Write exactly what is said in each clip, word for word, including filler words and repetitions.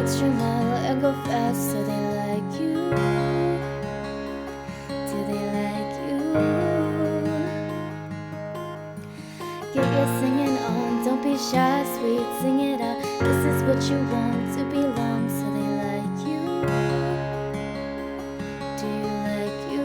extra mile and go fast so they like you. Do they like you? Get your singing on, don't be shy, sweet, sing it out. This is what you want, to belong, so they like you. Do you like you?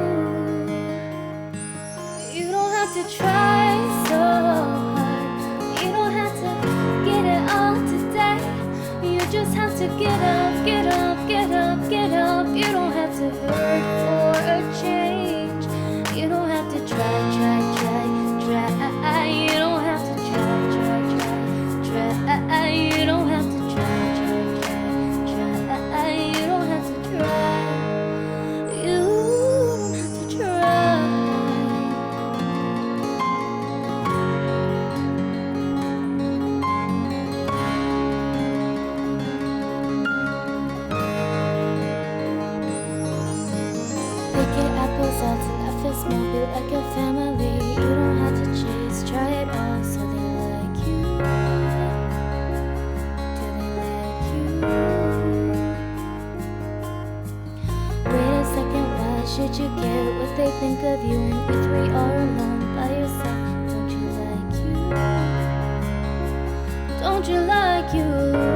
You don't have to try so hard. You don't have to get it all today. You just have to get up, get up, get up, get up. You don't have to hurt for a change. You don't have to try, try, try, try. You don't have to try, try, try, try. You don't have to try, try, try, try. You don't have to try. You don't have to try. Pick your apples out and F is more, be like a family. You don't have to chase, try it all so they like you. Do they like you? Wait a second, why should you care what they think of you? And you three are alone by yourself. Don't you like you? Don't you like you?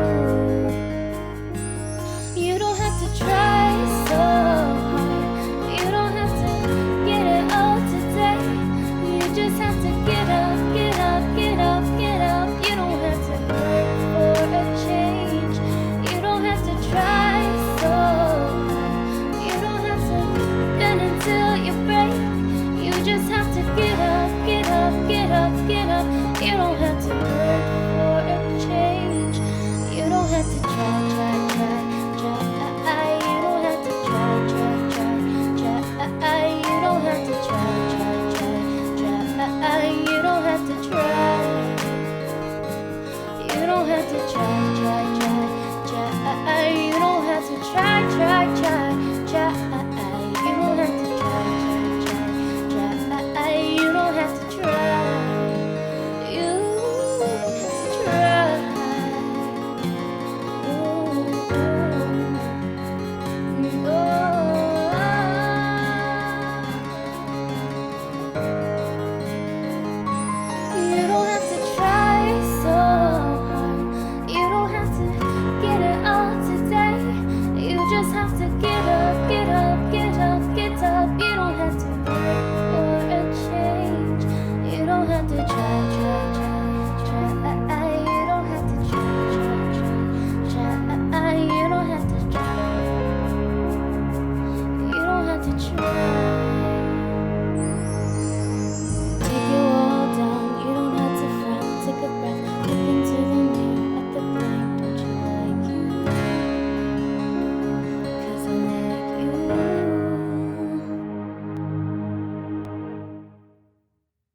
You don't have to try so hard. You don't have to get it all today. You just have to get up, get up, get up, get up. You don't have to hurt for a change. You don't have to try so hard. You don't have to bend until you break. You just have to get up, get up, get up, get up. You don't have to hurt for a change. You don't have to try, try, try, try. You don't have to try, try, try, try. You don't have to try, try, try, try. You don't have to try. You don't have to try, try, try, try. You don't have to try, try, try, try.